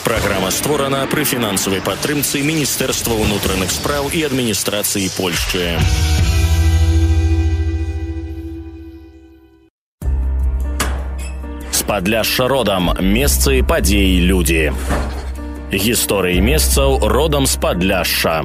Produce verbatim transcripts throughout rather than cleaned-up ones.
Праграма створана пры фінансавай падтрымцы Міністэрства ўнутраных спраў і адміністрацыі Польшчы. З Падляшша родам. Месцы, падзеі, людзі. Гісторыі месцаў родам з Падляшша.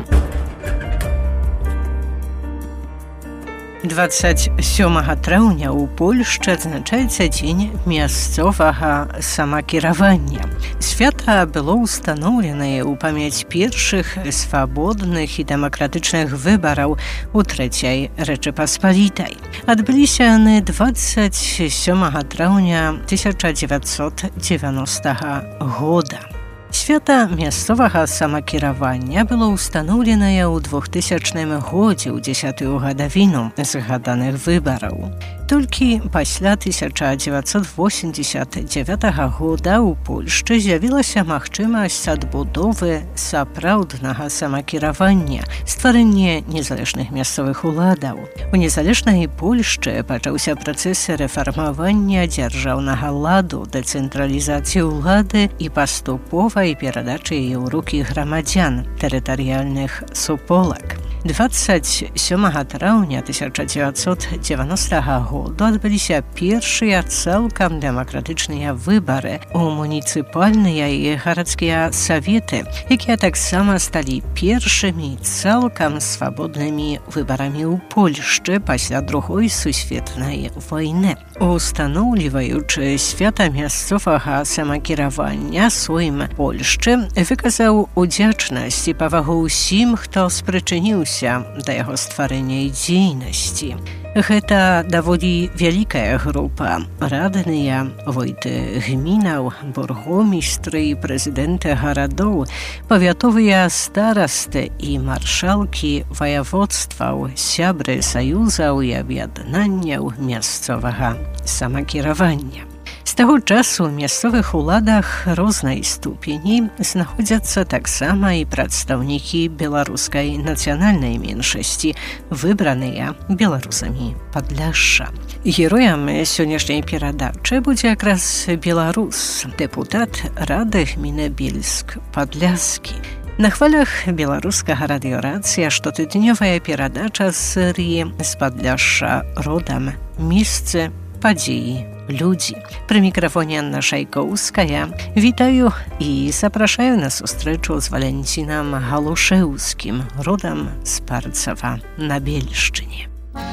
двадцять сёмага траўня ў Польшчы адзначаецца дзень мясцовага самакіравання. Свята было ўстаноўленае ў памяць першых свабодных і дэмакратычных выбараў у Трэцяй Рэчы-Паспалітай. Адбыліся яны двадцять сёмага траўня тысяча дзевяцьсот дзевяностага года. Свята мясцовага самакіравання было ўстаноўленае ў двухтысячным годзе ў дзесятую гадавіну згаданых выбараў. Толькі пасля тысяча дзевяцьсот восемьдесят девятага года ў Польшчы з'явілася магчымасць адбудовы сапраўднага самакіравання, стварэнне незалежных мясцовых уладаў. У незалежнай Польшчы пачаўся працэс рэфармавання дзяржаўнага ладу, дэцэнтралізацыі ўлады і паступовай перадачы яе ў рукі грамадзян, тэрытарыяльных суполак. двадцять сёмага траўня тысяча дзевяцьсот дзевяностага года адбыліся першыя цалкам дэмакратычныя выбары ў муніцыпальныя і гарадскія саветы, якія таксама сталі першымі цалкам свабоднымі выбарамі ў Польшчы пасля другой сусветнай вайны. Устаноўліваючы свята мясцовага самакіравання, Сойм Польшчы выказаў удзячнасць і павагу ўсім, хто спрычыніўся да яго стварэння і дзейнасці. Гэта даволі вялікая група. Радныя, войты гмінаў, бургомістры і прэзідэнты гарадоў, павятовыя старасты і маршалкі ваяводстваў, сябры саюзаў і аб'яднанняў мясцовага самакіравання. З таго часу ў мясцовых уладах рознай ступені знаходзяцца таксама і прадстаўнікі беларускай нацыянальнай меншасці, выбраныя беларусамі Падляшша. Героем сённяшняй перадачы будзе якраз беларус, дэпутат Рады гміны Бельск-Падляскі. На хвалях беларускага радыёрацыя штотыднёвая перадача з серыі «З Падляшша родам. Месцы, падзеі, людзі». Пры мікрафоне Анна Шайкоўская. Вітаю і запрашаю на сустрэчу з Валянцінам Галушэўскім, родам з Парцава на Бельшчыне.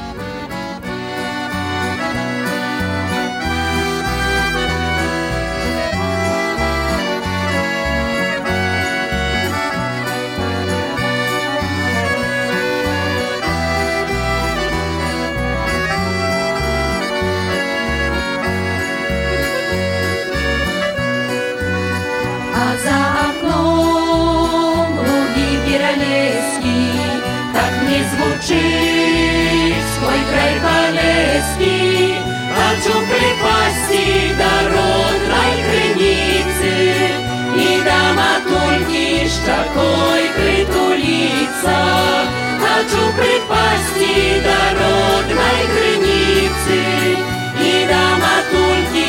Звучить свой край полезный, хочу припасти до родной крыницы, и дома только щекой притулиться. Хочу припасти до родной крыницы, и дома только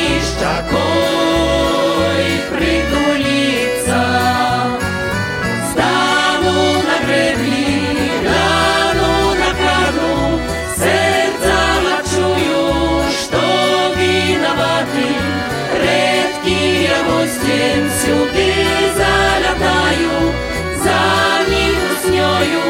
щекой притулиться. Стану на гребли, гостем сюды залетаю, за них уснёю,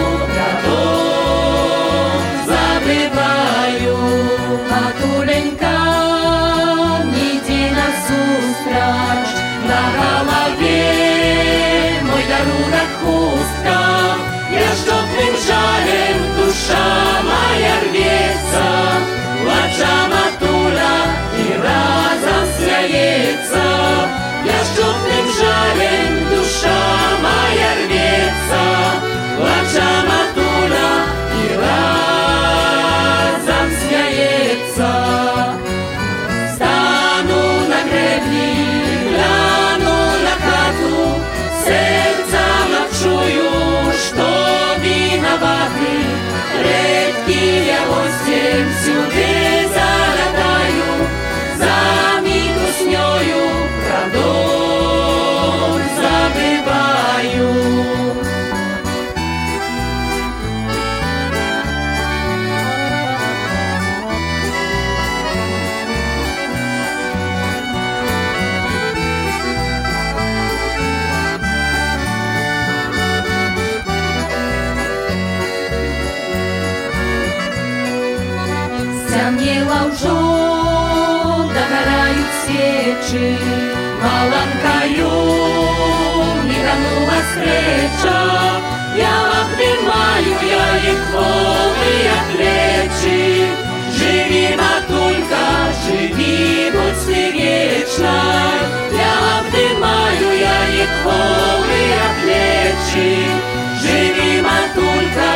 годом забываю. Матуленька, иди насустрач, на голове мой дарунок хустка. Я жёлтым жалем, душа моя рвется, плача матуля и разом смеется. Я жёлтым жалем, душа моя рвется, плача матуля и разом смеется. Стану на гребли, гляну на хату, сердцем ночую. плечі, маланкаю міганула встреча, я обнимаю я їх голые плечи. Живи, матулька, живи, будь ты вечной, я обнимаю я их голые плечи. Живи, матулька,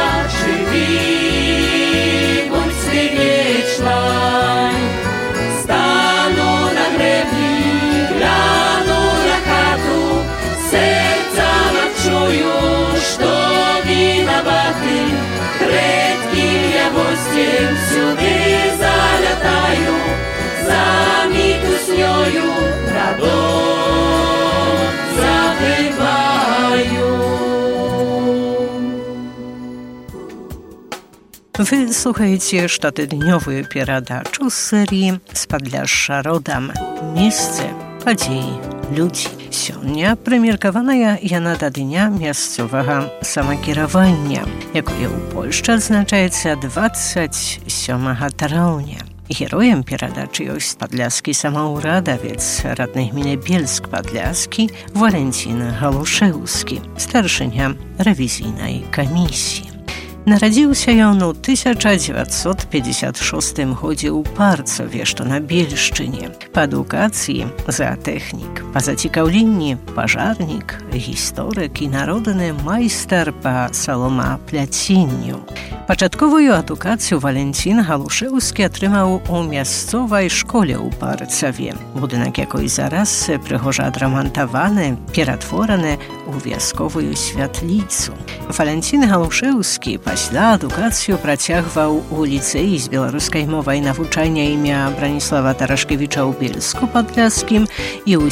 живи, будь ты вечной. Стану на гребні, гляну на хату, серцем отчую, что виноваты. Редким я гостем сюди залетаю, заміту з нею радом забиваю. Wy słuchajcie sztatydniową передачу z serii z Podlasza rodem. Miejsce, події, ludzi. Сьогодні приміркована я над дня місцевого самокерування, яке у Польщі відзначається двадцять сьомого травня. Героєм передачі є подляський самоурадовець родної гміни Bielsk-Podlaski Валентин Галушевський, старшиня ревізійної комісії. Нарадзіўся ён у тысяча дзевяцьсот пятьдесят шостым годзе ў Парцове, што на Бельшчыне. Па адукацыі заатэхнік, па зацікаўленні пажарнік, гісторык і народны майстар па саломапляценню. Пачатковую адукацыю Валентин Галушевскі атрымаў у мясцовай школе ў Парцаве, будынак якой зараз прыгожа адрамантаваны, ператвораны ў вясковую святліцу. Валентин Галушевскі пасля адукацыю працягваў у ліцэі з беларускай мовай навучання імя Браніслава Тарашкевіча ў Bielsku-Podlaskim і ў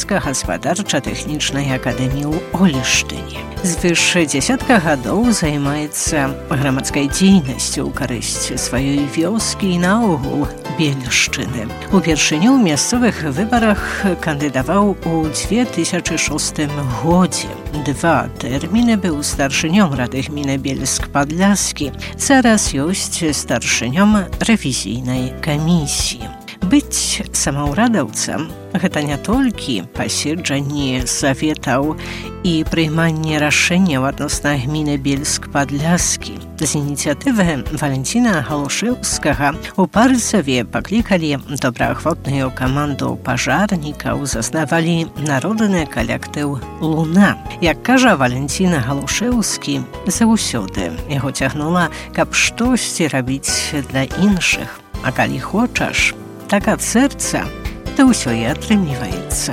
сельска-гаспадарча-тэхнічнай акадэміі ў Олештыне. Звыш дзесятка гадоў займаецца грамадскай дзейнасцю ў карысць сваёй вёскі і наогул Бельшчыны. Упершыню ў мясцовых выбарах кандыдаваў у две тысячы шостым годзе. Два тэрміны быў старшынём рады гміны Bielsk-Podlaski. Зараз ёсць старшынём рэвізійнай камісіі. Быць самаўрадаўцам – гэта не толькі паседжанні саветаў і прыйманне рашэнняў адносна гміны Bielsk-Podlaski. З ініцыятывы Валентина Галушевскага у Парцаве паклікалі добраахвотную каманду пажарнікаў, заснавалі народны калектыў «Луна». Як кажа Валентин Галушевскі, заўсёды яго цягнула, каб штосьці рабіць для іншых. А калі хочаш, так ад сэрца, то ўсё і атрымліваецца.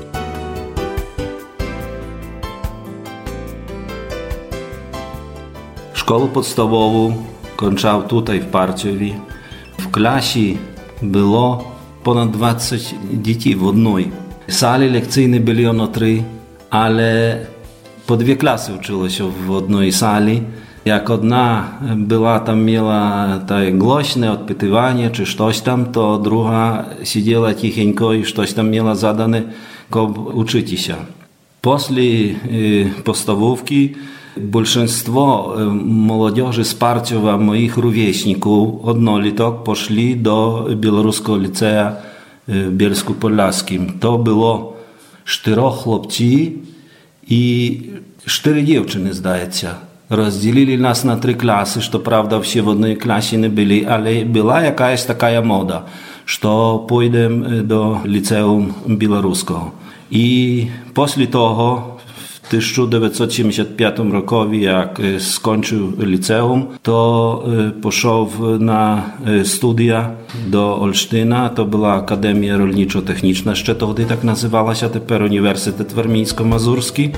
Szkołę podstawową kończył tutaj w Parciowie. W klasie było ponad dwadzieścia dzieci w jednej. Sali lekcyjne byli ono trzy, ale po dwie klasy uczyło się w jednej sali. Jak одна była tam miała takie głośne odpytywanie czy coś tam, to druga siedziała cichенько i coś tam miała zadane, jak uczyć się. После podstawówki большинство молодежи z Parciowa, moich rówieśników, odnolitok, poszli do Białoruskiego Liceum w Bielsku-Podlaskim. To było czterech chłopcy i cztery dziewczyny, zdaje się. Rozdzielili nas na trzy klasy, co prawda wszyscy w jednej klasie nie byli, ale była jakaś taka moda, że pójdę do liceum białoruskiego. I после того, w tysiąc dziewięćset siedemdziesiątym piątym roku, jak skończył liceum, to poszedł na studia do Olsztyna. To była Akademia Rolniczo-Techniczna, jeszcze wtedy tak nazywała się, teraz Uniwersytet Warmińsko-Mazurski.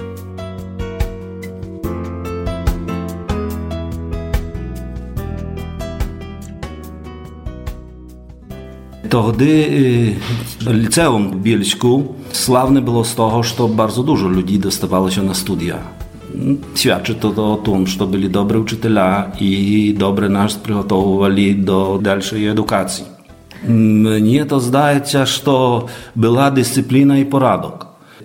Wtedy liceum w Bielsku sławne było z tego, że bardzo dużo ludzi dostawało się na studia. Świadczy to o tym, że byli dobrzy uczyciele i dobrze nas przygotowywali do dalszej edukacji. Mnie to zdaje się, że była dyscyplina i poradok.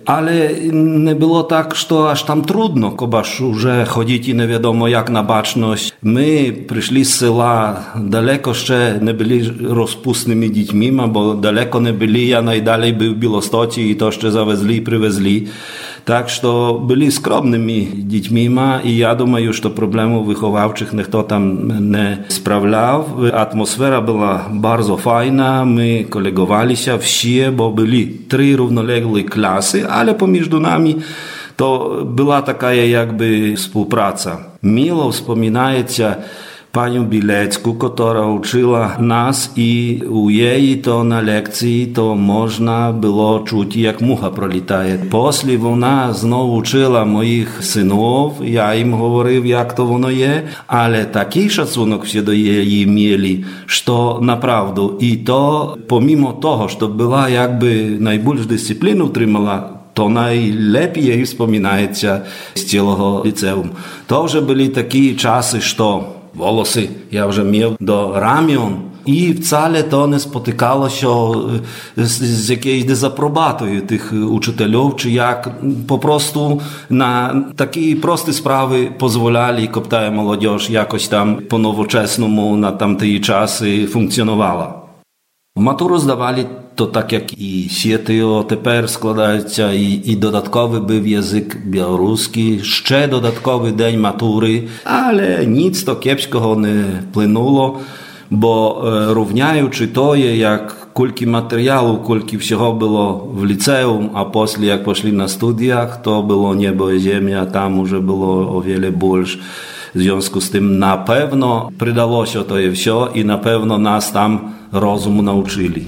ale nie było tak, że aż tam trudno, kobaż, że chodzić nie wiadomo jak na baczność. My przyszli z sela, daleko jeszcze nie byli rozpustnymi dziećmi, bo daleko nie byli, ja najdalej był w Biłostoci i to jeszcze zawezli i przywezli. Tak, że byli skromnymi dziećmi i ja думаю, że problemów wychowawczych nikt tam nie sprawiał. Atmosfera była bardzo fajna, my kolegowali się wsie, bo byli trzy równoległe klasy, ale pomiędzy nami to była taka jakby współpraca. Miło wspominaється panią Bilecką, która uczyła nas i u jej to na lekcji to można było czuć, jak mucha prolітає. Після вона знову учила моїх синів, я їм говорив, як то воно є, але такий шацунок всі до її мали, що направду, і то, помимо того, що була якби найбільш дисципліну втримала, to najlepiej jej wspominaється z całego liceum. To вже byli takie czasy, że włosy ja już miał do ramion i wcale to nie spotykało się z, z jakiejś dezaprobatą tych uczytelów, czy jak po prostu na takie proste sprawy pozwalali, aby ta młodzież jakoś tam po nowoczesnemu na tamte czasy funkcjonowała. Maturу zdawali to tak jak i siety tepер składaється, i, i dodatkowy był język białoruski, jeszcze dodatkowy dzień matury, ale nic to kiepskiego nie wpłynęło, bo e, rówняючи to, jak kulki materiału, kulki всього było w liceum, a później jak poszli na studiach, to było niebo i ziemia, tam już było o wiele больше. W związku z tym na pewno przydało się to i wszystko i na pewno nas tam rozumu nauczyli.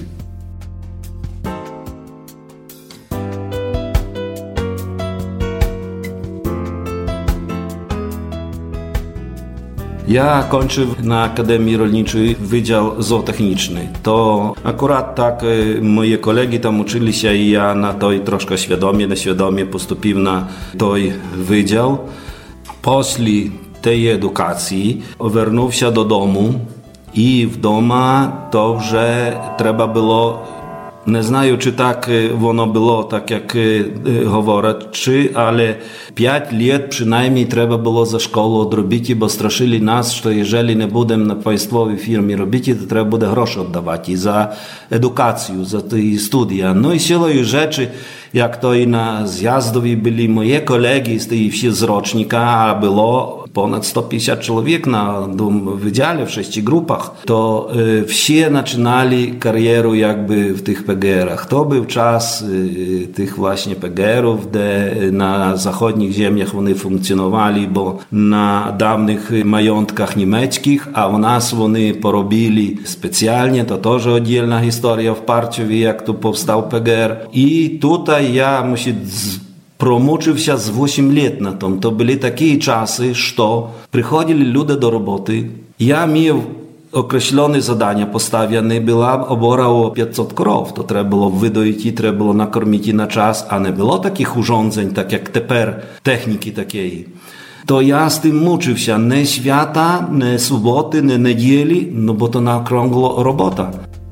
Ja kończyłem na Akademii Rolniczej Wydział Zootechniczny. To akurat tak moje kolegi tam uczyli się i ja na to troszkę świadomie, nieświadomie postąpiłem na той wydział. После tej edukacji wrócił się do domu i w domu to, że trzeba było, nie знаю, czy tak ono było, tak jak говорять, czy, ale pięć lat przynajmniej trzeba było za szkołę odrobić, bo straszyli nas, że jeżeli nie będziemy na państwowej firmie robić, to trzeba będzie grosze oddawać i za edukację, za te studia. No i siłą rzeczy, jak to i na zjazdowi byli moje kolegi z tej wsi z rocznika, a było ponad sto pięćdziesiąt człowiek na wydziale w sześciu grupach, to y, wsie zaczynali karierę jakby w tych P G R-ach. To był czas y, tych właśnie P G R-ów, gdzie na zachodnich ziemiach one funkcjonowali, bo na dawnych majątkach niemieckich, a u nas one porobili specjalnie, to też oddzielna historia w Parciowie, jak tu powstał P G R. I tutaj ja muszę Промучив się z osiem lat na tym. To były takie czasy, że przychodzili ludzie do roboty. Ja miał określone zadania postawione. Była obora o pięćset krów. To trzeba było wydoić i trzeba było nakarmić na czas, a nie było takich urządzeń, tak jak teraz, techniki takiej. To ja z tym muczył się. Nie świata, nie soboty, nie niedzieli, no bo to na okrągło robota.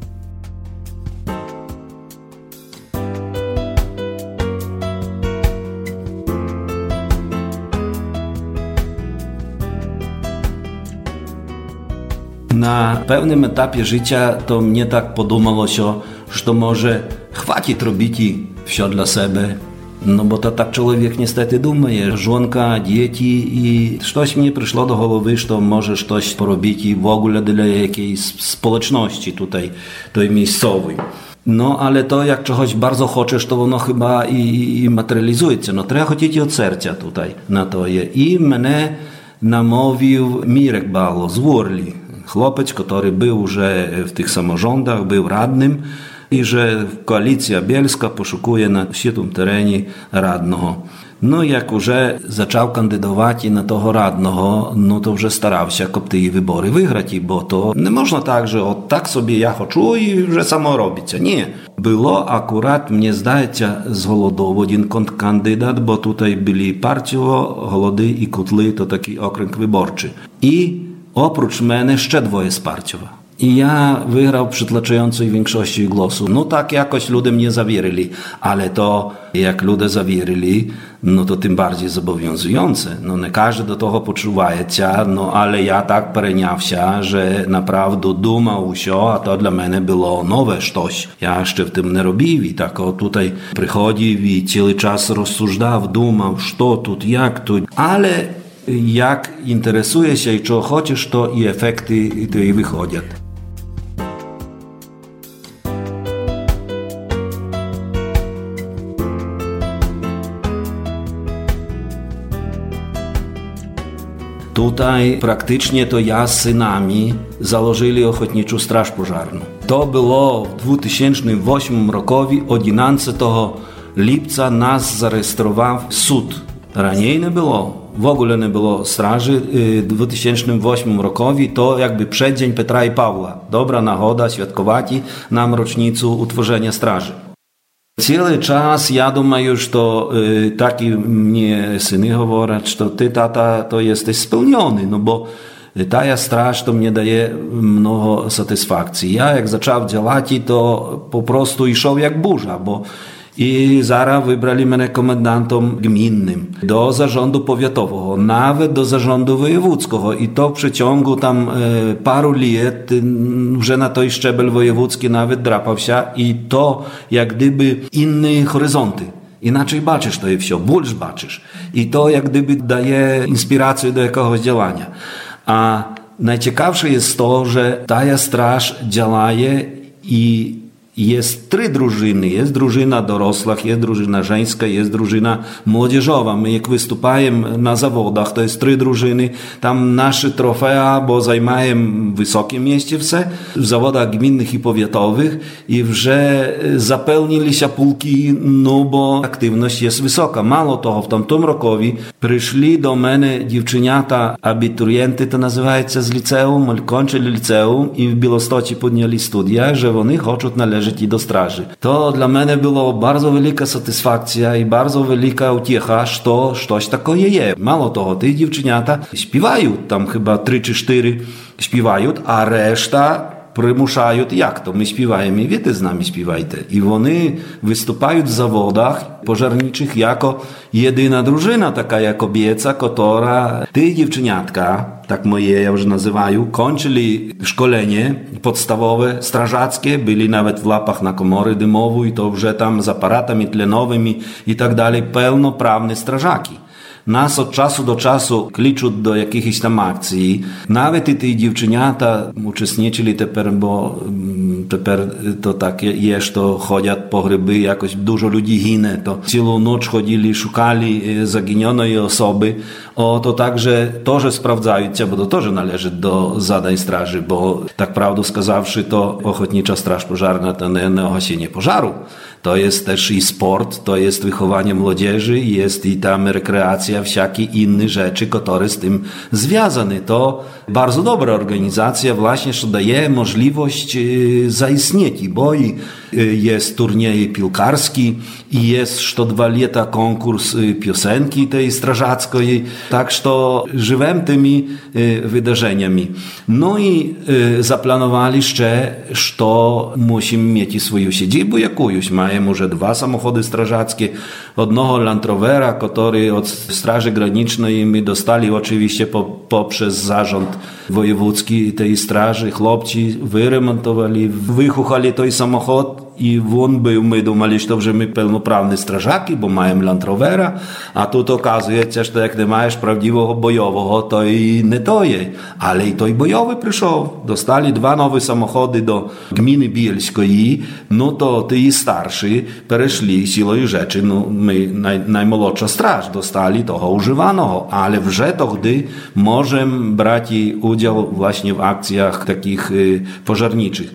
Na pewnym etapie życia to mnie tak podumało się, że może chwacić robić wszystko dla siebie. No bo to tak człowiek niestety думає, żonka, dzieci i coś mi przyszło do głowy, że może coś porobić w ogóle dla jakiejś społeczności tutaj, tej miejscowej. No ale to jak czegoś bardzo chcesz, to ono chyba i, i materializuje się. No trzeba chcieć od serca tutaj na to je. I mnie namówił Mirek Balo z Worli. Chłopiec, który był już w tych samorządach, był radnym i że koalicja bielska poszukuje na tym terenie radnego. No jak już zaczął kandydować na tego radnego, no to już starał się, aby te wybory wygrać, bo to nie można tak, że od tak sobie ja chcę i że samo robicie. Nie. Było akurat, mnie zdaje się, z Golodowo jeden kandydat, bo tutaj byli Parciowo, Golody i Kutly, to taki okręg wyborczy. I oprócz mnie jeszcze dwoje z Parciowa. I ja wygrał przytłaczającej większości głosu. No tak jakoś ludzie mnie zawierzyli, ale to jak ludzie zawierzyli, no to tym bardziej zobowiązujące. No nie każdy do tego poczuwaється, no ale ja tak перейнявся, że naprawdę думав усьо, a to dla mnie było nowe coś. Ja jeszcze w tym nie robił i tak o tutaj przychodził i cały czas rozsądzał, думав, co tu, jak tu, ale jak interesuje się i co chcesz, to i efekty to i wychodzą. Tutaj praktycznie to ja z synami założyli Ochotniczą Straż Pożarną. To było w dwa tysiące ósmym roku, jedenastego lipca nas zarejestrował sąd. Raniej nie było, w ogóle nie było straży. W dwa tysiące ósmym roku to jakby przeddzień Petra i Pawła. Dobra nagoda świadkować nam rocznicę utworzenia straży. Cały czas ja думаю, że y, taki mnie syny mówią, że ty, tata, to jesteś spełniony, no bo ta straż to mnie daje mnogo satysfakcji. Ja jak zaczął działać, to po prostu szedł jak burza, bo i zaraz wybrali mnie komendantem gminnym do zarządu powiatowego, nawet do zarządu wojewódzkiego i to w przeciągu tam e, paru lat już na tej szczebel wojewódzki nawet drapał się i to jak gdyby inne horyzonty. Inaczej baczysz to i wsio, больше baczysz. I to jak gdyby daje inspirację do jakiegoś działania. A najciekawsze jest to, że ta straż działa i jest trzy drużyny. Jest drużyna dorosłych, jest drużyna żeńska, jest drużyna młodzieżowa. My jak występujemy na zawodach, to jest trzy drużyny. Tam nasze trofea, bo zajmujemy wysokie miejsce w zawodach gminnych i powiatowych i że zapełnili się pulki, no bo aktywność jest wysoka. Mało tego, w tamtym roku przyszli do mnie dziewczyniata, abiturienty to nazywaється z liceum, kończyli liceum i w Białymstocie podjęli studia, że oni chcą należeć i do straży. To dla mnie było bardzo wielka satysfakcja i bardzo wielka utiecha, że to coś takiego jest. Mało tego, te dziewczynata śpiewają, tam chyba trzy czy cztery śpiewają, a reszta przymuszają, jak to? My śpiewajmy i wy z nami śpiewajcie. I oni występują w zawodach pożarniczych jako jedyna drużyna, taka jak kobieca, która te dziewczyniatka, tak moje ja już nazywają, kończyli szkolenie podstawowe, strażackie, byli nawet w łapach na komory dymowej, to już tam z aparatami tlenowymi i tak dalej, pełnoprawne strażaki. Nas od czasu do czasu kliczą do jakichś tam akcji. Nawet i te dziewczynata uczestniczyli teraz, bo teraz to tak jest, to chodzą po gryby, jakoś dużo ludzi ginie, to całą noc chodzili, szukali zaginionej osoby. O, to także to, że sprawdzają cię, bo to też należy do zadań straży, bo tak prawdę skazawszy, to Ochotnicza Straż Pożarna to nie, nie gasienie pożaru. To jest też i sport, to jest wychowanie młodzieży, jest i tam rekreacja, wszelkie inne rzeczy, które z tym związane. To bardzo dobra organizacja właśnie, że daje możliwość zaistnieć, bo i jest turniej piłkarski i jest co dwa lata konkurs piosenki tej strażackiej, tak że żywem tymi wydarzeniami. No i zaplanowali jeszcze, że musimy mieć swoją siedzibę jakąś. Mają może dwa samochody strażackie, jednego Land Rovera, który od Straży Granicznej my dostali oczywiście po, poprzez zarząd wojewódzki tej straży. Chłopcy wyremontowali, wychuchali ten samochód i on był, my думали, że вже my pełnoprawne strażaki, bo mają Land Rovera, a тут оказується, że jak nie masz prawdziwego bojowego, to i nie to jest. Ale i той bojowy przyszedł. Dostali dwa nowe samochody do gminy Bielskiej, no to ty starszy перейшли siłą rzeczy, no my, naj, najmłodsza straż, dostali tego używanego, ale wrze to, gdy możemy brać udział właśnie w akcjach takich y, pożarniczych.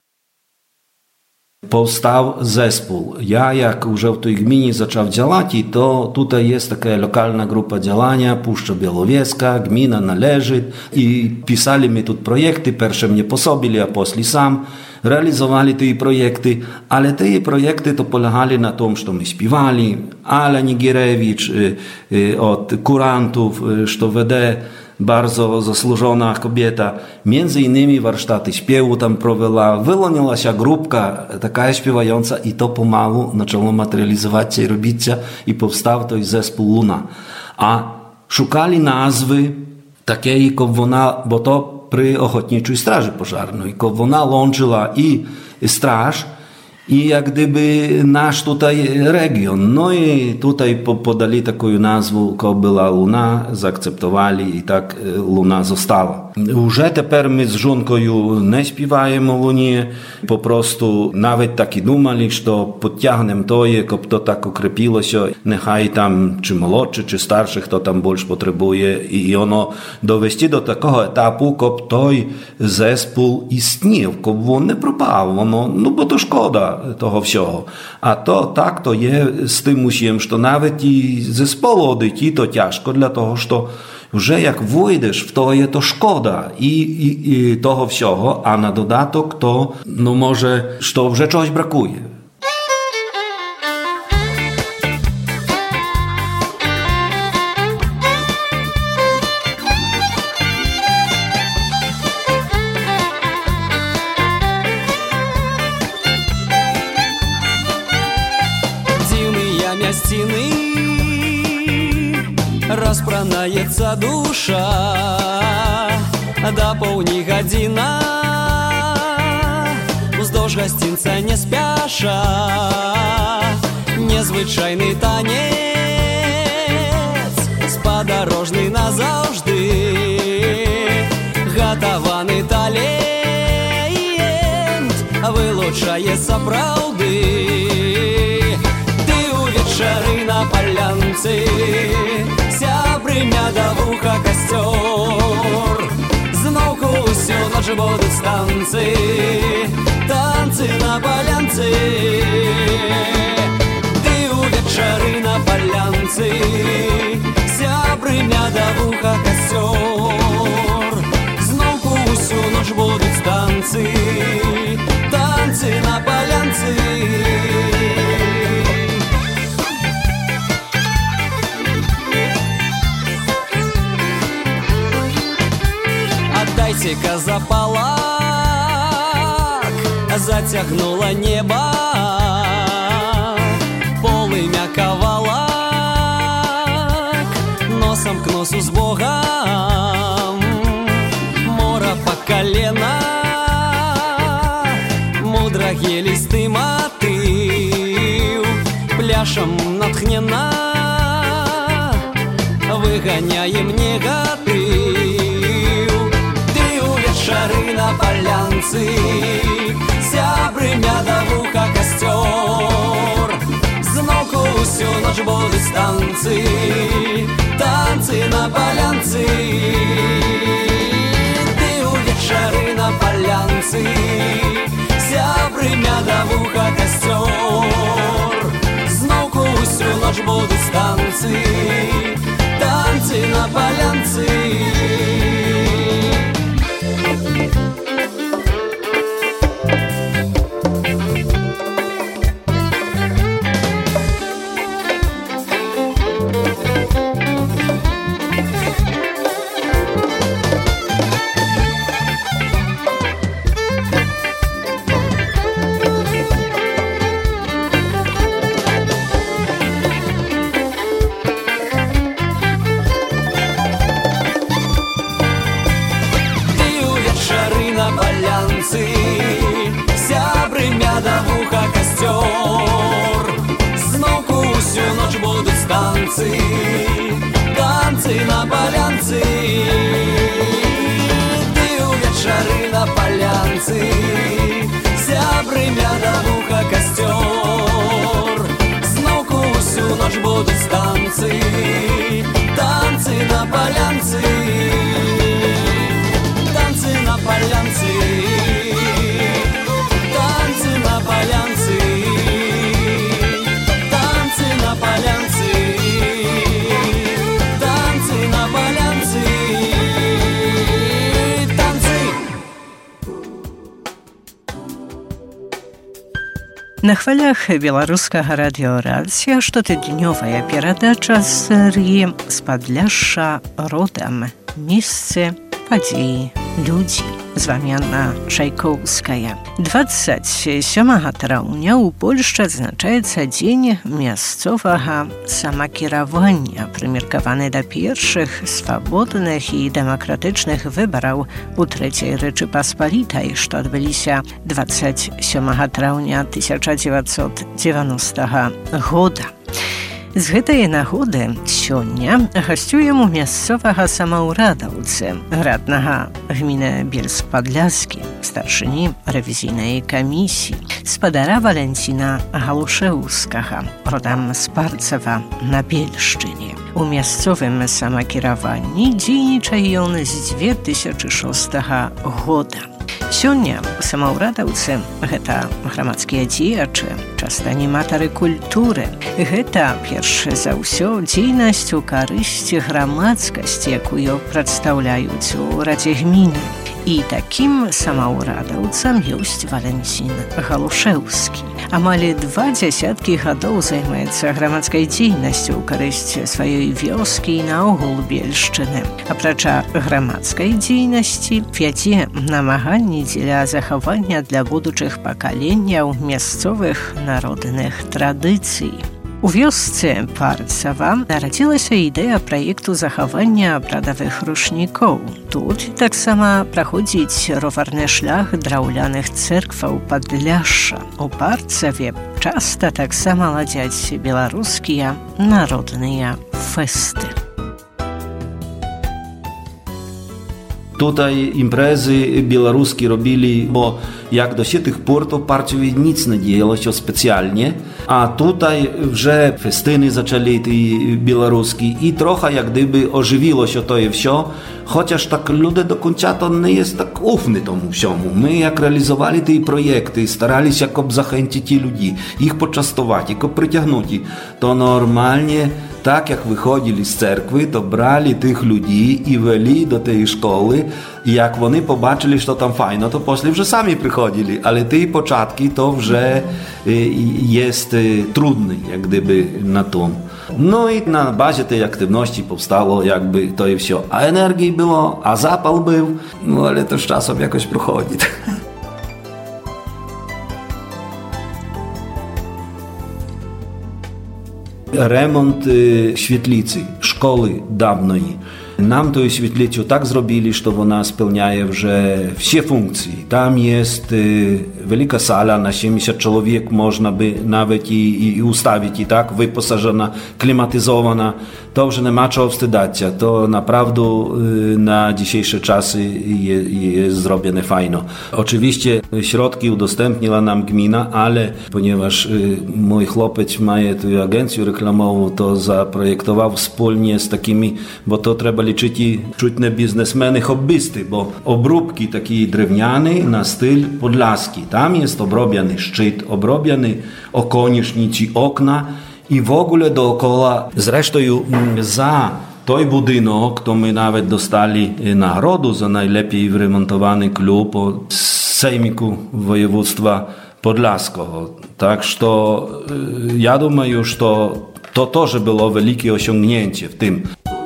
Powstał zespół. Ja jak już w tej gminie zaczął działać, to tutaj jest taka lokalna grupa działania, Puszcza Białowieska, gmina należy i pisali mi tu projekty, pierwsze mnie posobili, a później sam realizowali te projekty, ale te projekty to polegali na tym, że my śpiewali, Ala Nigierewicz od kurantów, że веде bardzo zasłużona kobieta. Między innymi warsztaty śpiewu tam prowadziła. Wyłoniła się grupka taka śpiewająca i to pomału zaczęło materializować się i robić się i powstał to i zespół Luna. A szukali nazwy takiej, jak ona, bo to przy Ochotniczej Straży Pożarnej, jak ona łączyła i straż, i jak gdyby nasz tutaj region. No i tutaj podali taką nazwę, jak była Luna, zaakceptowali i tak Luna została. Już teraz my z żonką nie śpiewamy o Lunie, po prostu nawet tak думали, że podciągniemy to, jak to tak ukrepiło się, niechaj tam czy młodszy, czy starszy, kto tam больше potrzebuje i ono dowести do takiego etapu, jak той zespół istniał, jak on nie propał, no, no bo to szkoda того всього. А то так, то є з тим усім, що навіть і зесполу одійти, то тяжко для того, що вже як вийдеш в то є, то шкода і, і, і того всього, а на додаток, то, ну, може, що вже чогось бракує. Стены распранается душа до паўні гадзіна уздоўж гасцінца не спяша незвычайны танец спадарожны назаўжды гатаваны талент вылучае сапраўды вечары на палянцы, сябры да вуха касцёр. Зноўку ўсю ноч будуць танцы, танцы на палянцы. Ты увечары на палянцы, сябры да вуха касцёр. Зноўку ўсю ноч будуць танцы, танцы на палянцы. Дайте-ка запалак, затягнуло небо, полымя кавалак, носом к носу с Богом, мора по колено, мудрагі листы мотыў, пляшам натхнена, выганяем негатыў. Вечары на палянцы, сябры да вуха касцёр. Зноўку ўсю ноч будуць танцы, танцы на палянцы. Ты увечары на палянцы, сябры да вуха касцёр. Зноўку ўсю ноч будуць танцы, танцы на палянцы. Сябры да вуха касцёр. Зноўку ўсю ноч будуць танцы, танцы на палянцы. Ты увечары на палянцы, сябры да вуха касцёр. Зноўку ўсю ноч будуць танцы, танцы на палянцы. Танцы на палянцы. Танцы на палянцы, танцы на палянцы, танцы на палянцы, танцы. На хвалях беларускага радыёрацыя штотыднёвая перадача серыі «З Падляшша родам». Miejsce, Podzieje, Ludzi. Z wami Anna Czajkowskaja. двадцять сьомого траўня ў Польшчы адзначаецца дзень мясцовага самакіравання, прымеркаваны да першых свабодных і дэмакратычных выбараў у Трэцяй Рэчы Паспалітай, што адбыліся двадцять сьомого траўня тысяча дзевяцьсот дзевяностага года. З гэтай нагоды сёння гасцюем у мясцовага самаўрадаўцы, раднага гміны Бельск-Падляскі, старшыні рэвізійнай камісіі, спадара Валянціна Галушэўскага, родам з Парцева на Бельшчыне. У мясцовым самакіраванні дзейнічае ён з две тысячы шостага года. Сёння самаўрадаўцы – гэта грамадскія дзеячы, часта аніматары культуры. Гэта, перш за ўсё, дзейнасць у карысці грамадскасці, якую прадстаўляюць у радзе гміны. І такім самаўрадаўцам ёсць Валянцін Галушэўскі. Амаль два дзясяткі гадоў займаецца грамадскай дзейнасцю ў карысць сваёй вёскі і наогул Бельшчыны. Апрача грамадскай дзейнасці вядзе намаганні дзеля захавання для будучых пакаленняў мясцовых народных традыцый. У вёсцы Парцева нарадзілася ідэя праекту захавання абрадавых рушнікоў. Тут таксама праходзіць роварны шлях драўляных цэркваў Падляшша. У Парцеве часта таксама ладзяць беларускія народныя фэсты. Tutaj imprezy białoruskie robili, bo jak do tych pór, to w Parciowie nic nie dzieło się specjalnie, a tutaj вже festyny zaczęli te białoruskie i trochę jak gdyby ożywiło się to i wsio, chociaż tak ludzie do końca to nie jest tak ufny tomu wsiomu. My jak realizowali te projekty, starali się jakob zachęcić ludzi, ich poczęstować, ich przyciągnąć, to normalnie tak jak wychodzili z cerkwy, to brali tych ludzi i weli do tej szkoły i jak вони побачили, що там файно, то після вже самі приходили, але ті початки то вже є трудні, як gdyby na tom. No i na bazie tej aktywności powstało jakby to i все. A energii było, a zapał był, no ale to z czasem jakoś prochodzi. Ремонт świetlicy, szkoły dawnej. Nam to świetlicę tak zrobili, że ona spełnia że wszystkie funkcje. Tam jest y, wielka sala na siedemdziesiąt człowiek, można by nawet i, i ustawić i tak, wyposażona, klimatyzowana. To już nie ma czego wstydzać się. To naprawdę y, na dzisiejsze czasy je, jest zrobione fajno. Oczywiście środki udostępniła nam gmina, ale ponieważ y, mój chłopiec ma tu agencję reklamową, to zaprojektował wspólnie z takimi, bo to trzeba liczyć i czutne biznesmeny, hobbysty, bo obróbki takie drewniane na styl podlaski. Tam jest obrobiany szczyt, obrobiany okonicznicy, okna i w ogóle dookoła. Zresztą za той будинок, to my nawet dostali nagrodę za najlepiej wyremontowany klub od Sejmiku Województwa Podlaskiego. Tak, że ja думаю, że to też było wielkie osiągnięcie w tym.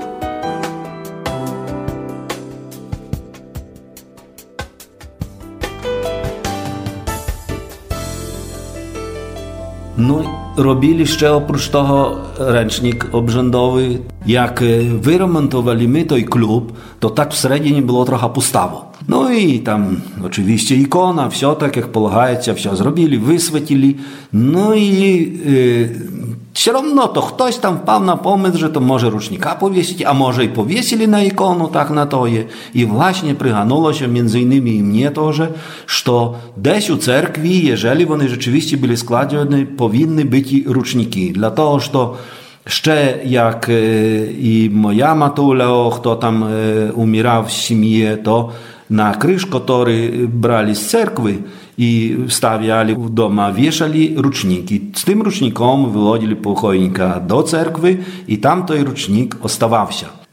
No robili jeszcze oprócz tego ręcznik obrzędowy. Jak wyremontowali my ten klub, to tak w seredinie było trochę pustawo. No i tam oczywiście ikona, wszystko tak jak poлагається, wszystko zrobili, wysветili. No i yy, все равно to ktoś tam wpadł na pomysł, że to może rucznika powiesić, a może i powiesili na ikonu tak na to je. I właśnie przyganuło się między innymi i mnie to, że gdzieś u cerkwi, jeżeli one rzeczywiście byli składzione, powinny być i ruczniki. Dlatego, że jeszcze jak i moja matula, kto tam umierał w семье, to na kryż, który brali z cerkwy i wstawiali w doma, wieszali ruczniki. Z tym rucznikiem wywodzili pokojnika do cerkwy i tam ten rucznik ostawał się.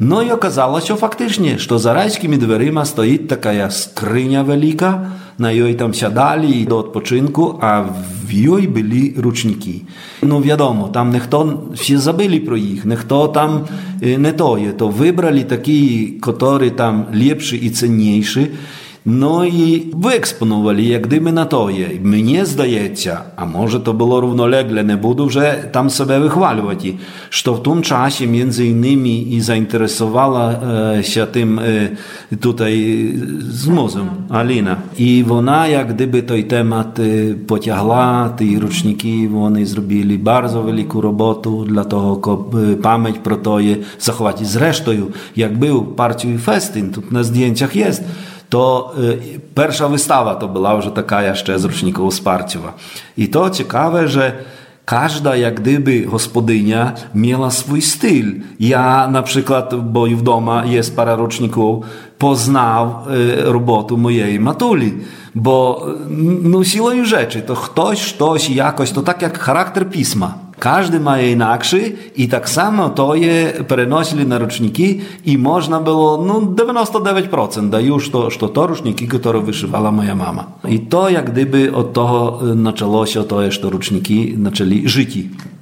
No i okazało się faktycznie, że za rajskimi dверима стоїть така скриня велика, na jej tam siadali do odpoczynku, a w jej byli roczniki. No wiadomo, tam niechto się zabyli pro ich, niechto tam nie to je, to wybrali taki, który tam lepszy i cenniejszy, no i wyeksponowali jak gdyby na to je. Mnie zdaється, a może to było równolegle, nie budu, że tam sobie wychwalać, że w tym czasie między innymi i zainteresowała się tym tutaj z muzą Alina. I ona jak gdyby той temat pociągła, te roczniki, oni zrobili bardzo wielką robotę dla того, żeby pamięć pro to je zachować. Zresztą, jak był partii festyn, tu na zdjęciach jest, to y, pierwsza wystawa to była już taka jeszcze z roczników Sparciowa. I to ciekawe, że każda jak gdyby gospodynia miała swój styl. Ja na przykład, bo i w domu jest parę roczników, poznał y, robotę mojej matuli, bo no siłą rzeczy to ktoś, ktoś jakoś, to tak jak charakter pisma. Każdy ma je inakszy i tak samo to je przenosili na roczniki i można było, no dziewięćdziesiąt dziewięć procent da już to, że to roczniki, które wyszywała moja mama. I to jak gdyby od toho zaczęło się to, że roczniki zaczęli żyć.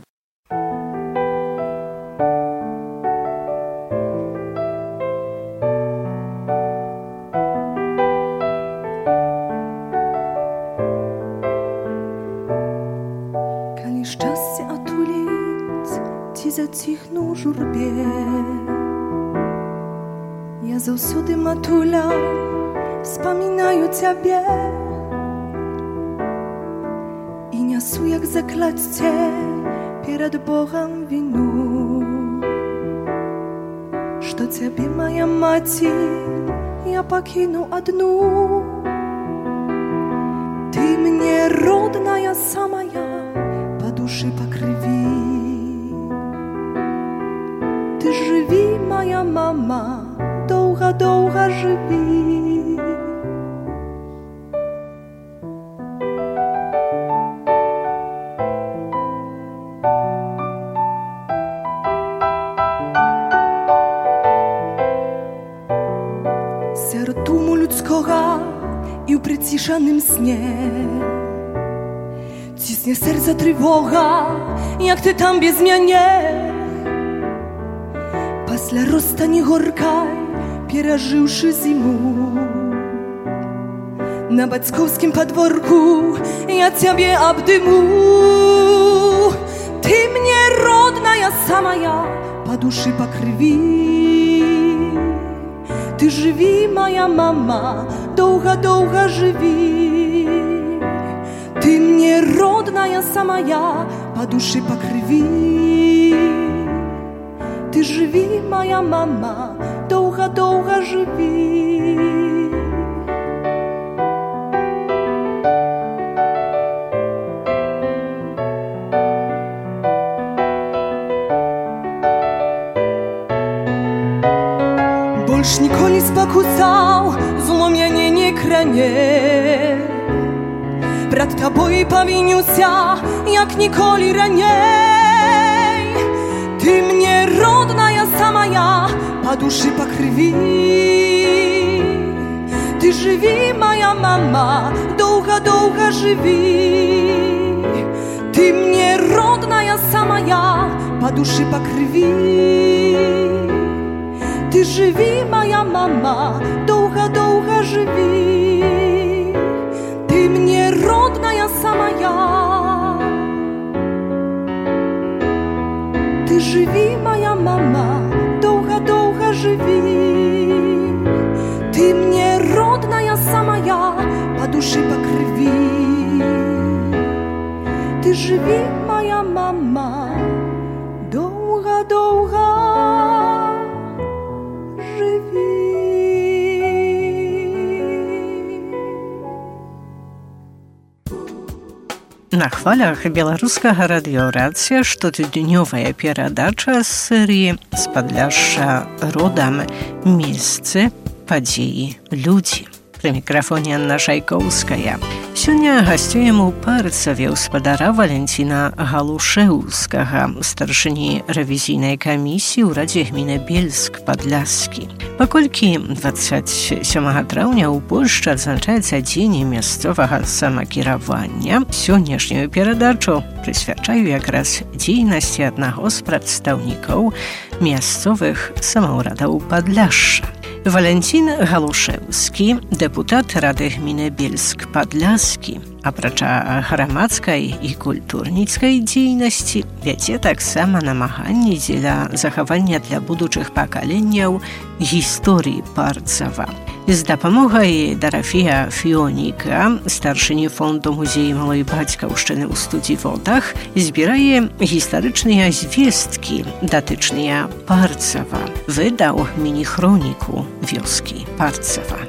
Затихну журбе, я заўсёды, матуля, вспоминаю цябе і нясу як закляцце перад Богом віну, што цябе, моя маці, я пакіну адну. Ты мне родная самая, по душы, по крыві. Ty żywi, moja mama, długa, długa żywi. Серед туму людського і у прицішаним сні тісне серця тривога, як ти там без мене. Пасля розстані горкай, перажыўшы зіму, на бацькоўскім падворку я цябе абдыму. Ты мне родная самая, по душы, по крыві. Ты жыві, моя мама, доўга-доўга жыві. Ты мне родная самая, по душы, по крыві. Ty żywi, moja mama, długa, długa żywi. Больш ніколі спакусаў, зло мяне не кране. Пред табой павінюся, як ніколі раней. Ty mnie rodная samая, по дуszy, по krwi. Ty żywi, moja mama, długa-długa żywi. Ty mnie rodная samая, по duszy, po krwi. Ty żywi, moja mama, długa-długa żywi. Ty mnie rodная samая. Ty żywi, moja mama, długa-długa żywi. Ty mnie rodная samая, po duszy, po krwi. Ty żywi, moja mama, długa-długa żywi. Na chwalach Białoruskiego radioracja штотыднёвая перадача з серії «Спадляша родам. Miejsce, падзеі, людзі». При микрофоне Анна Шайковская. Сёння гасцюем у парцаве гаспадара Валентина Галушэўскага, старшыні рэвізійнай камісіі ў радзе гміны Бельск-Падляскі. Паколькі дваццаць сёмага траўня ў Польшчы адзначаецца дзень мясцовага самакіравання, сённяшнюю перадачу прысвячаю якраз дзейнасці аднаго з прадстаўнікоў мясцовых самаўрадаў Падляшша. Валентин Галушэўскі, дэпутат Рады гміны Бельск-Падляскі, апрача грамадскай і культурніцкай дзейнасці, вядзе таксама намаганні дзеля захавання для будучых пакаленняў гісторыі Парцава. З дапамогай Дарафія Фіоніка, старшыні фонду музею малой бацькаўшчыны ў Студзіводах, збірае гістарычныя звесткі, датычныя Парцава. Вydał mini-chroniku wioski Parcewa.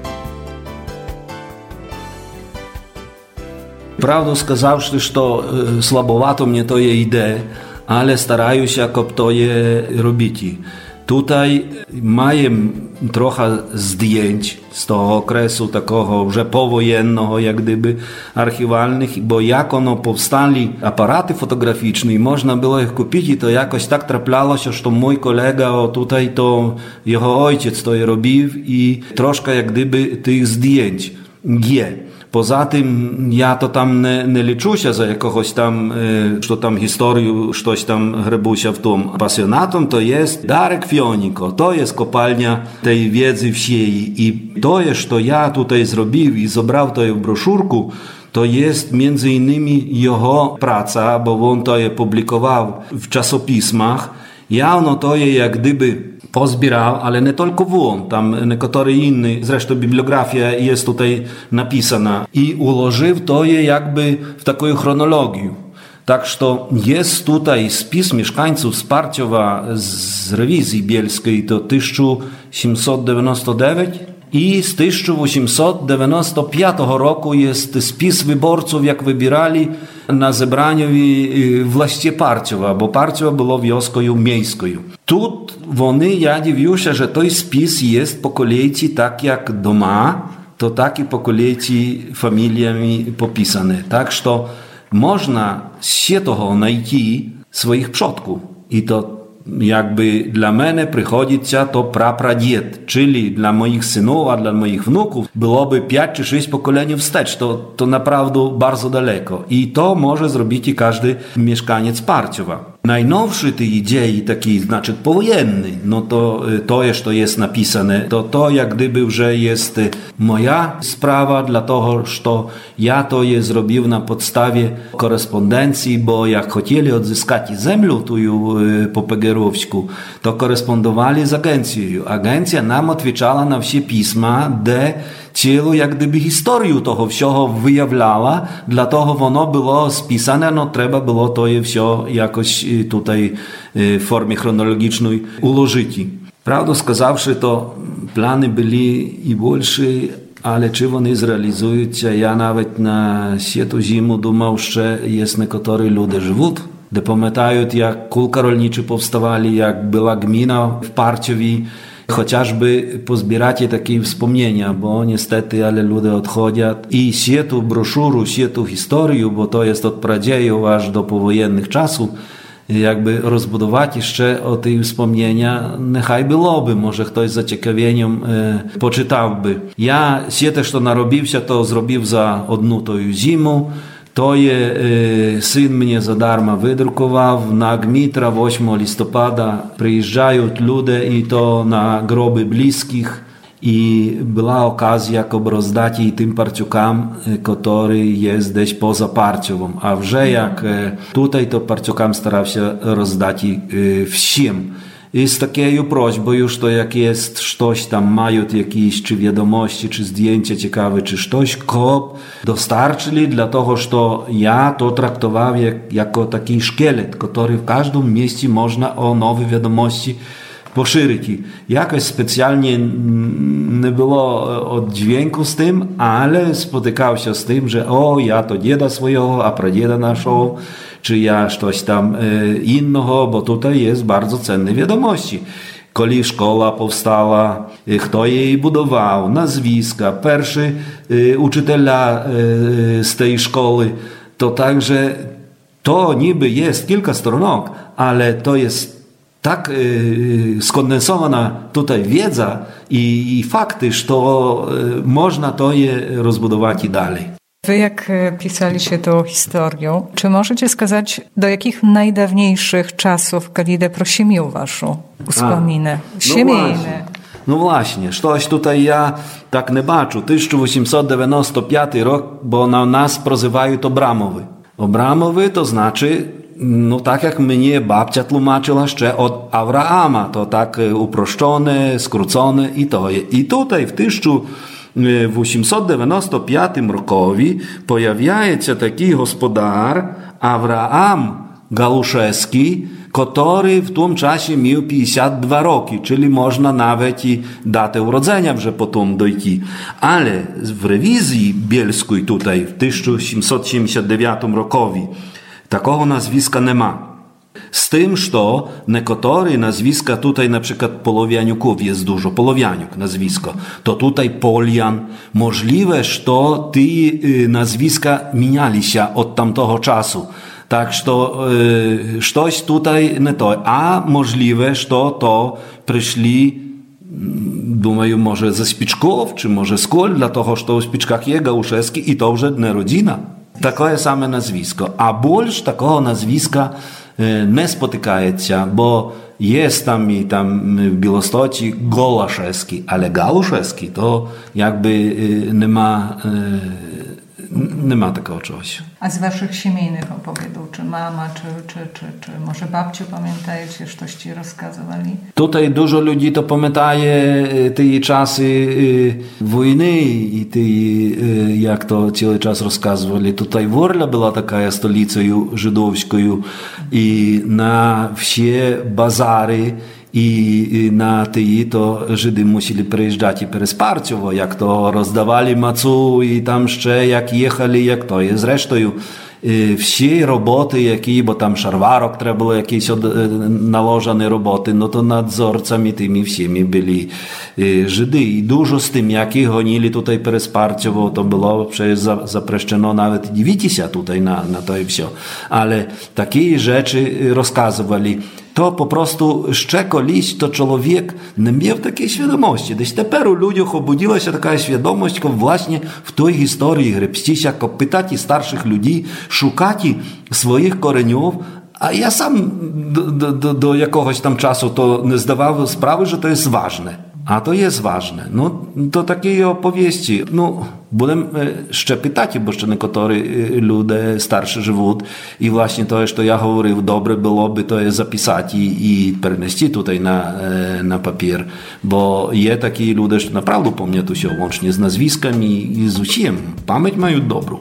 Правду сказавши, що слабовато мені то є йде, але стараюся, коб то є робити. Tutaj маємо трохи здjęć z того okresu такого вже повоєнного, як гdyby, архівальних, бо як воно повстали апарати фотографічні, можна було їх купити, і то якось так траплялося, що мій колега о, tutaj то його ojciec то і робив, і трошки, як gdyby, тих здjęć є. Poza tym ja to tam nie, nie liczę za jakiegoś tam, że tam historię, coś tam grebusia w tym. Pasjonatom to jest Darek Fioniko, to jest kopalnia tej wiedzy wsiej i to jest, co ja tutaj zrobił i zebrał to w broszurku, to jest między innymi jego praca, bo on to je publikował w czasopismach. Ja ono to je jak gdyby pozbierał, ale nie tylko on, tam niektóre inne, zresztą bibliografia jest tutaj napisana i ułożył to je jakby w taką chronologię. Tak, że jest tutaj spis mieszkańców z Parciowa z rewizji bielskiej to tysiąc siedemset dziewięćdziesiąty dziewiąty i z tysiąc osiemset dziewięćdziesiątego piątego roku jest spis wyborców, jak wybierali na zebraniu właście Parciowa, bo Parciowa było wioską miejską. Tu вони, ja dziwię się, że to spis jest po kolei tak jak doma, to taki po kolei familiami popisane. Tak, że można się toho znaleźć swoich przodków i to jakby dla mnie przychodzić to prapradzied, czyli dla moich synów, a dla moich wnuków byłoby pięć czy sześć pokoleń wstecz. To, to naprawdę bardzo daleko. I to może zrobić każdy mieszkaniec Parciowa. Najnowszy tej idei, taki, znaczy powojenny, no to to jest, to jest napisane, to to jak gdyby, że jest moja sprawa, dlatego, że ja to je zrobił na podstawie korespondencji, bo jak chcieli odzyskać ziemię tu po Pegerowsku, to korespondowali z agencją. Agencja nam odpowiedziała na wszystkie pisma, gdzie całą jak gdyby historię tego wszystkiego wyjawiała, dlatego ono było spisane, no trzeba było to je wszystko jakoś tutaj w formie chronologicznej ułożyć. Prawdę сказавши, to plany byli i больше, ale czy one zrealizują się, ja nawet na świętą zimę думał, że jest niektórzy ludzie żyją, gdy pamiętają, jak kółka rolnicze powstawali, jak była gmina w Parciowie, chociażby pozbierać takie wspomnienia, bo niestety, ale ludzie odchodzą i się tu broszuru, się tu historię, bo to jest od pradziejów aż do powojennych czasów, jakby rozbudować jeszcze o tych wspomnienia, niechaj byłoby, może ktoś z zaciekawieniem e, poczytałby. Ja się też to narobił się, to zrobił za одну tę zimę. To je e, syn mnie za darmo wydrukował. Na Gmitra ósmego listopada przyjeżdżają ludzie i to na groby bliskich. I była okazja, aby rozdać i tym parciukom, który jest gdzieś poza Parciową. A wrze jak tutaj, to parciukom starał się rozdać wszystkim. I z takiej prośbą już to jak jest coś tam mają jakieś czy wiadomości, czy zdjęcia ciekawe, czy coś, kop dostarczyli, dlatego że ja to traktowałem jak, jako taki szkielet, który w każdym mieście można o nowe wiadomości poszerzyć. Jakoś specjalnie nie było oddźwięku z tym, ale spotykał się z tym, że o, ja to dzieda swojego, a pradzieda naszego, czy ja coś tam innego, bo tutaj jest bardzo cenne wiadomości. Коли школа повстала, хто її будував, назwiska, перші учителя з тієї школи, то також to niby jest kilka stronok, ale to jest tak y, skondensowana tutaj wiedza i, i fakty, że y, można to je rozbudować i dalej. Wy jak pisaliście tą historię, czy możecie сказать, do jakich najdawniejszych czasów Kalidę prosimił waszą wspominę? Siemiejne. No właśnie, coś tutaj ja tak nie baczę. tysiąc osiemset dziewięćdziesiąty piąty rok, bo na nas prozywają to Bramowy. Обрамови, то значить, ну так як мені бабця тлумачила ще od Авраама, то так упрощене, скруцоне і то є. І тут в тисяча вісімсот дев'яносто п'ятому рокові появляється такий господар Авраам Галушевський, który w tym czasie miał pięćdziesiąt dwa roki, czyli można nawet i datę urodzenia вже potem dojść. Ale w rewizji bielskiej tutaj w tysiąc osiemset siedemdziesiątym dziewiątym rokowi takiego nazwiska nie ma. Z tym, że niektóre nazwiska tutaj, na przykład Polowianiuków jest dużo, Polowianiuk nazwisko, to tutaj Polian. Możliwe, że te nazwiska zmieniali się od tamtego czasu. Так що е, щось тут не то. А можливе, що то прийшли, думаю, може ze Spiczków, czy może skąd, dlatego, że to w Spiczkach jest Gałuszewski i to już nie rodzina. Takie same nazwisko. A больше takiego nazwiska e, nie spotykaється, bo jest tam i tam w Białostoci Golaszewski, ale Gałuszewski to jakby e, nie ma... E, Nie ma takiego czegoś. A z waszych siemiejnych opowiadów, czy mama, czy, czy, czy, czy może babciu pamiętajecie, że coś ci rozkazywali? Tutaj dużo ludzi to pamiętaje te czasy wojny i te, jak to cały czas rozkazywali. Tutaj Worla była taka stolicą żydowską i na wsie bazary i na tej to Żydy musieli przyjeżdżać i пересparciowo, jak to rozdawali macu i tam jeszcze jak jechali, jak to jest. Zresztą всі роботи, які, бо там шарварок треба було якісь наложені роботи, no to nadzorcami tymi всіми byli Żydy. I dużo z tym, jak ich gonili tutaj пересparciowo, to było przecież zapreszczeno nawet dziewięćdziesiąt tutaj na, na to i все. Ale takie rzeczy rozkazywali. To po prostu ще колись то чоловік не мав такої свідомості. Десь тепер у людях обудилася така свідомість, як власне в той історії гребстися, як питати старших людей, шукати своїх коренів. А я сам до, до, до якогось там часу то не здавав справи, що to jest ważne. A to jest ważne. No, to takie opowieści. No, будем ще питати, бо ще некоторі люди старші живуть. І, власне, то, що я говорив, добре було би то записати і, і перенести tutaj на, на папір. Бо є такі люди, що направду пам'ятають усе, вłącznie з nazwiskami і з усім. Пам'ять мають добру.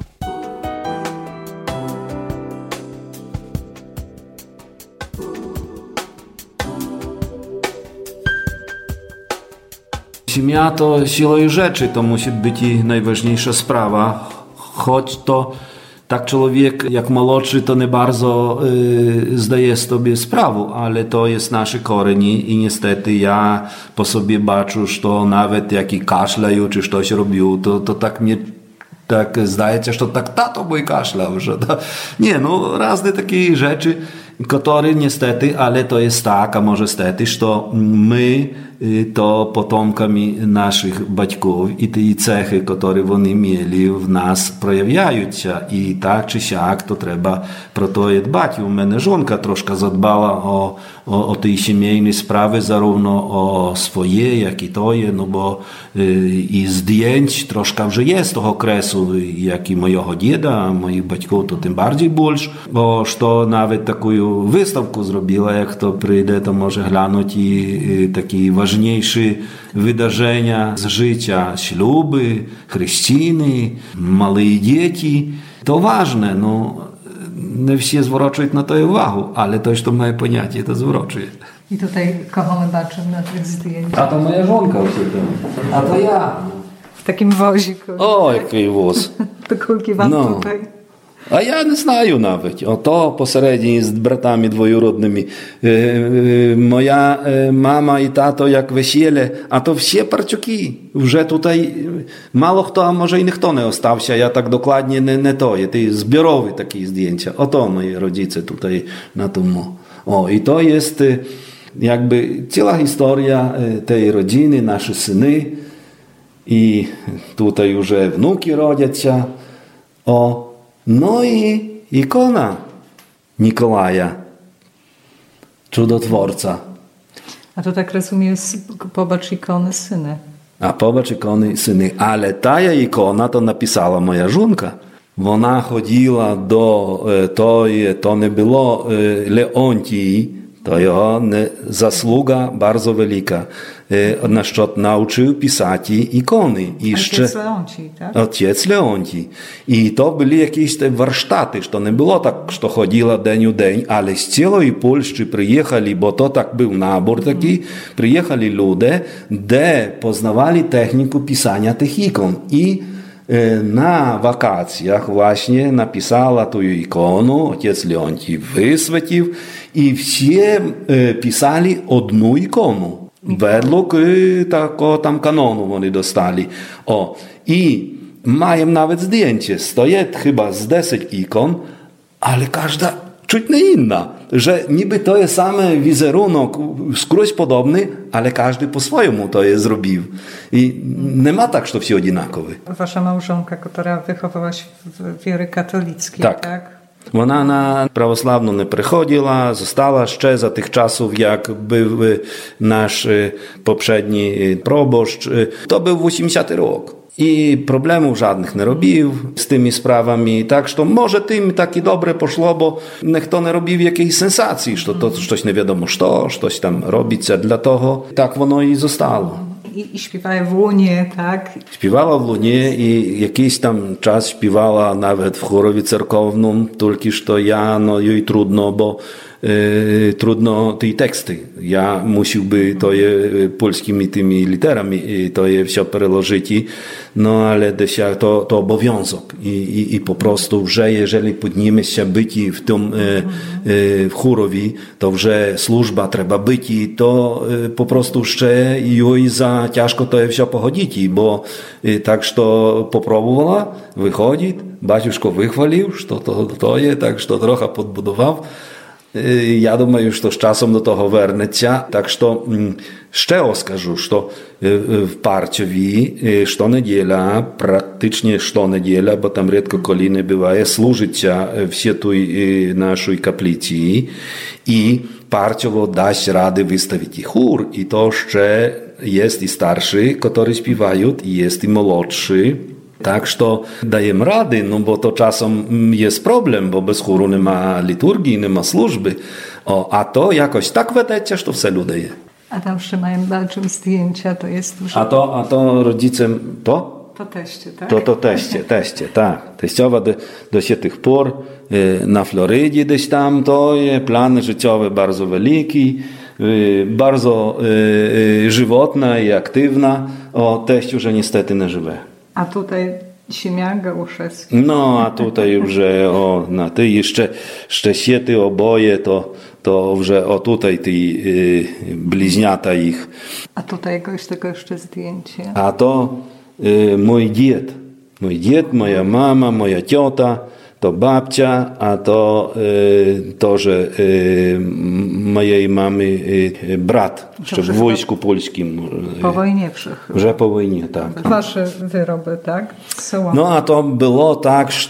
Ziemia to siłą rzeczy, to musi być i najważniejsza sprawa, choć to tak człowiek jak młodszy to nie bardzo y, zdaje sobie sprawę, ale to jest nasze korzenie i niestety ja po sobie baczę, że to nawet jak i kaszlają czy coś robią, to, to tak mnie tak zdaje się, że to tak tato mój kaszlał, że to, nie, no razne takie rzeczy, które niestety, ale to jest tak, a może stety, że my to potomkami naszych батьків i te cechy, które oni mieli w nas проявляють się i tak czy siak to trzeba pro to dbać. U mnie żonka troszkę zadbała o, o, o tej siemiejnej sprawy, zarówno o swoje, jak i to je, no bo y, i zdjęć troszkę już jest tego okresu, jak i mojego dzieda, moich батьків, to tym bardziej больше, bo że nawet taką wystawkę zrobiła, jak to przyjdzie, to może glянуть i y, taki ważny ważniejsze wydarzenia z życia, śluby, chrzciny, małe dzieci. To ważne, no nie wszyscy zwracają na to uwagę, ale to, że to moje pojęcie, to zwracają. I tutaj kogo my baczymy na tych zdjęciach? A to moja żonka a to ja. W takim woziku. O, jaki wóz. To kulki wam no. tutaj. А я не знаю навіть. Ото посередині з братами двоюродними. Е, е, моя е, мама і тато як весілля, а то всі парчуки. Вже тут мало хто, а може і ніхто не остався. Я так докладnie не, не то. Є ті збірові такі здjęcia. Ото мої родиці тут на тому. О, і то є якби ціла історія тієї родини, наші сини. І тут вже внуки родяться. О, no i ikona Mikołaja, cudotworca. A to tak rozumiem, pobacz ikony syny. A pobacz ikony syny. Ale ta ikona to napisała moja żonka. Вона ходила до тої, то не було Леонтії, to jego zasługa bardzo wielka. Na що nauczył pisać ikony. I Ojciec Leonci, tak? Ojciec Leonci. I to byli jakieś te warsztaty, że nie było tak, że chodziła dzień w dzień, ale z całej Polski przyjechali, bo to tak był nabór taki, przyjechali ludzie, gdzie poznawali technikę pisania tych ikon. I na wakacjach właśnie napisała tu ikonu, ojciec Leonci wysветив, i wszyscy pisali одну ikoну. Według takiego tam kanonu oni dostali. O, i mają nawet zdjęcie. Stoję chyba z dziesięć ikon, ale każda czutnie inna. Że niby to jest same wizerunek, skróć podobny, ale każdy po swojemu to je zrobił. I nie ma tak, że wszyscy одинакові. Wasza małżonka, która wychowała się w wiery katolickiej, tak? tak? Вона на православну не приходила, została ще за тих часів, як був наш попередній пробощ. То був вісімдесятий рік. І проблем жодних не робив з тими справами. Так що, може, тим так і добре пішло, бо ніхто не робив якоїсь сенсації, що то щось невідомо що, щось там робиться для того. Так воно і zostało. I, I śpiewała w łunie, tak? Śpiewała w łunie i jakiś tam czas śpiewała nawet w chorowie cerkownym, tylko że ja, no jej trudno, bo e, trudno tej teksty. Ja musiałby to je polskimi tymi literami to je wszystko przełożyć, no ale to, to obowiązek I, i, i po prostu, że jeżeli podniemy się być w tym e, e, w chorowie, to że służba trzeba być, to e, po prostu jeszcze jej za ciężko to je wszystko pochodzić, bo e, tak, że popróbowała, wychodzi, baciuszko wychwalił, że to, to, to je, tak, że trochę podbudował. Ja думаю, що з часом до того вернеться. Так що ще скажу, що в Парчеві щонеділя, практично щонеділя, бо там рідко коли не буває, служиться в святій нашій каплиці, і Парчево дасть ради виставити хор, і то ще є і старші, які співають, і є і молодші. Tak, że dajemy rady, no bo to czasem jest problem, bo bez chóru nie ma liturgii, nie ma służby. O, a to jakoś tak wedecie, że to wse ludzie je. A tam jeszcze mają czym zdjęcia, to jest dużo. A to, a to rodzicem, to? To teście, tak? To, to teście, teście, tak. Teściowa do, do się tych por na Florydzie gdzieś tam, to jest plany życiowe bardzo wielki, bardzo żywotna i aktywna. O, teściu, że niestety nie żywe. A tutaj Siemian Gałuszewski. No, a tutaj już, o, na ty jeszcze, jeszcze siety oboje, to, to że o tutaj ty y, bliźniata ich. A tutaj jakoś tego jeszcze zdjęcie. A to y, mój dzied. Mój dzied, moja mama, moja ciota, to babcia, a to, y, to że y, mojej mamy y, brat, jeszcze w wojsku polskim. Po wojnie przyszedł. Że po wojnie, tak. Wasze wyroby, tak? Sołamy. No, a to było tak, że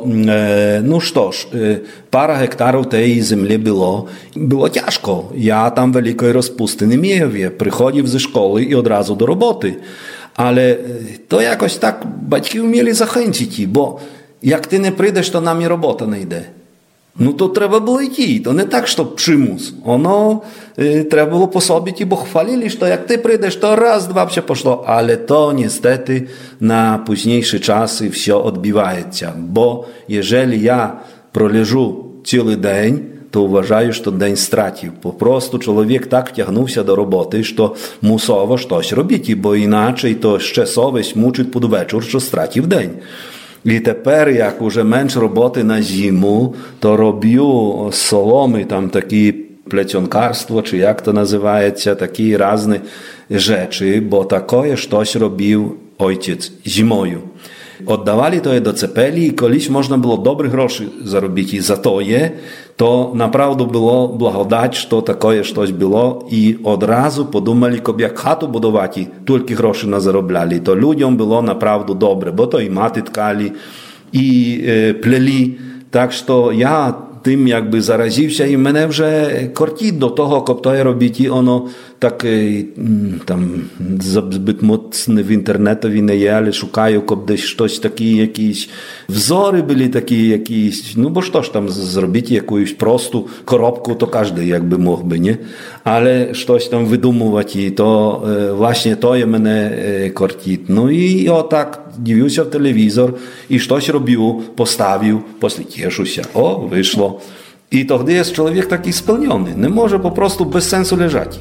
e, no cóż, e, parę hektarów tej ziemi było. Było ciężko. Ja tam wielkiej rozpusty nie miałem. Przychodził ze szkoły i od razu do roboty. Ale to jakoś tak батьки umieli zachęcić, bo jak ty nie przyjdziesz, to nam robota nie idzie. No to trzeba było iść. To nie tak, że przymus. Ono y, trzeba było posłuchać, bo chwalili, że jak ty przyjdziesz, to raz, dwa się poszło. Ale to niestety na późniejsze czasy wszystko odbywa się. Bo jeżeli ja proleżu cały dzień, to uważаю, że dzień stracił. Po prostu człowiek tak wciągnął do roboty, że musiał coś robić, bo inaczej to jeszcze совесть muczyć pod wieczór, że stracił dzień. І тепер, як уже менш роботи на зиму, то роблю з соломи там такі плетенкарство, чи як то називається, такі різні речі, бо таке щось робив ojciec zimою. Oddawali to je do cepeli i koliś można było dobrych groszy zarobić i za to je, to naprawdę było blagodać, że takie coś było i od razu podumali, jak chatu budować i tylko groszy na zarobiali, to ludziom było naprawdę dobre, bo to i maty tkali i e, pleli, tak że ja tym jakby zaraziwся i mnie вже korci do toho, jak to je robić i ono tak tam zbyt mocny w internetowi nie je, ale szukają, jak gdzieś coś takie, jakieś wzory byli takie jakieś, no bo coś tam zrobić, jakąś prostą korobkę, to każdy jakby mógłby, nie? Ale coś tam wydumować i to właśnie to je mnie korci. No i o tak dziwił się w telewizor i coś robił, postawił, potem cieszył się, o, wyszło. I to wtedy jest człowiek taki spełniony, nie może po prostu bez sensu leżeć.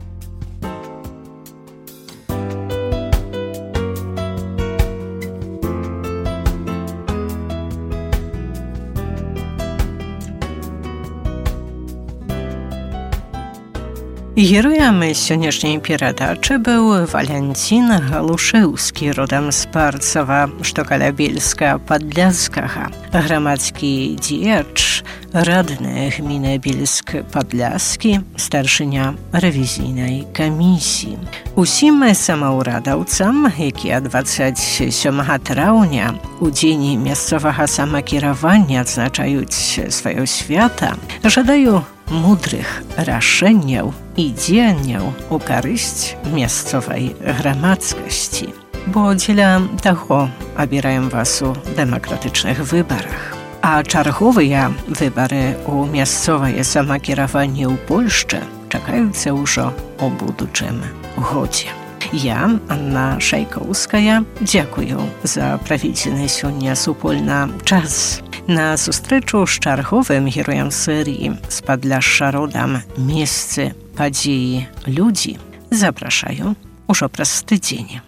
Героем сённяшняй перадачы быў Валянцін Галушэўскі, родам з Парцава, што каля Бельска-Падляскага. Грамадскі дзеяч, радны гміны Бельск-Падляскі, старшыня рэвізійнай камісіі. Усім самаўрадаўцам, якія дваццаць сёмага траўня у дзень мясцовага самакіравання адзначаюць сваё свята, жадаю мудрых рашэнняў і дзеянняў у карысць мясцовай грамадскасці. Бо дзеля таго абіраем вас у дэмакратычных выбарах. А чарговыя выбары ў мясцовае самакіраванне ў Польшчы чакаюцца ўжо ў будучым годзе. Я, Анна Шайкоўская, дзякую за праведзены сёння супольна час. На сустрэчу з чарговым героем серыі з Падляшша родам месцы, падзеі, людзі запрашаю ўжо праз тыдзень.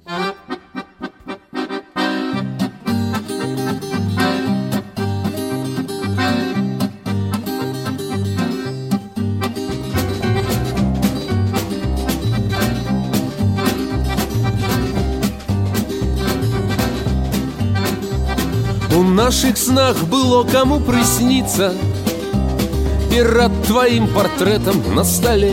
У наших снах было кому присниться перед твоим портретом на столе.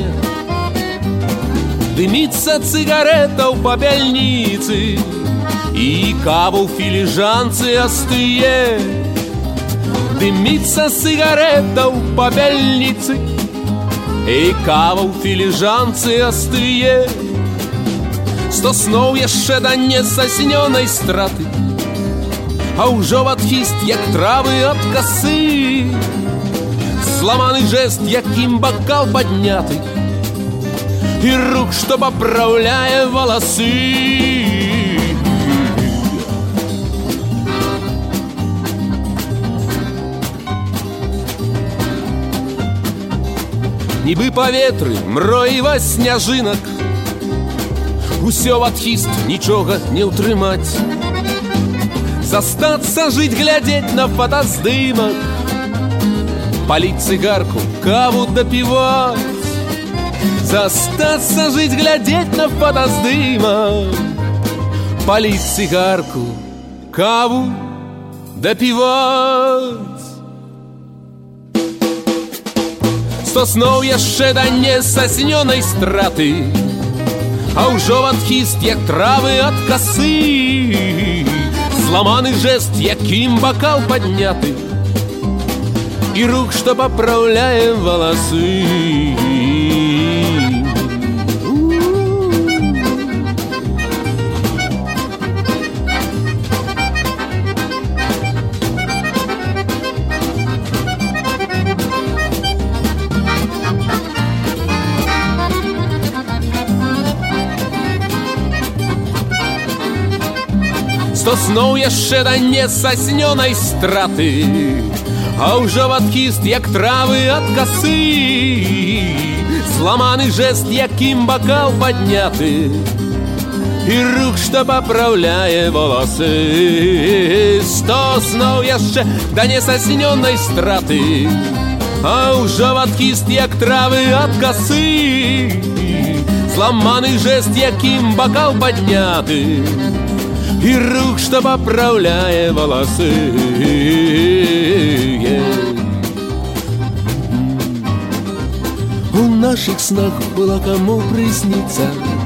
Дымится цигарета у попельницы и кава у филижанцы остые. Дымится cigareta у попельницы и кава у филижанцы остые. Сто снов jeszcze до незаснённой страты, а ўжо адхіст, як травы ад касы. Зламаны жест, якім бакал падняты, і рух, што папраўляе валасы. Нібы паветры, мроіва сняжынак, усё адхіст, нічога не ўтрымаць. Застаться, жить, глядеть на фотоздымок, палить цигарку, каву допивать. Застаться, жить, глядеть на фотоздымок, палить цигарку, каву допивать. Сто снов jeszcze до незаснёнай страты, а ўжо адхіст, як травы ад касы. Зламаны жест, якім бакал падняты, і рух, што папраўляе валасы. Сто снов jeszcze до незаснёнай страты, а ўжо адхіст, як травы ад касы. Зламаны жест, якім бакал падняты, и рук, что поправляет волосы. Сто снов еще до несосненной страты, а уже откист, як трави от косы. Зламаний жест, яким бокал подняты, и рук, что поправляет волосы. В наших снах было кому присниться